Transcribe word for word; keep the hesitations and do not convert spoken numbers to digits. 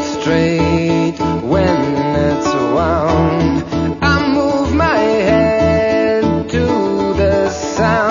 straight when it's wound. I move my head to the sound.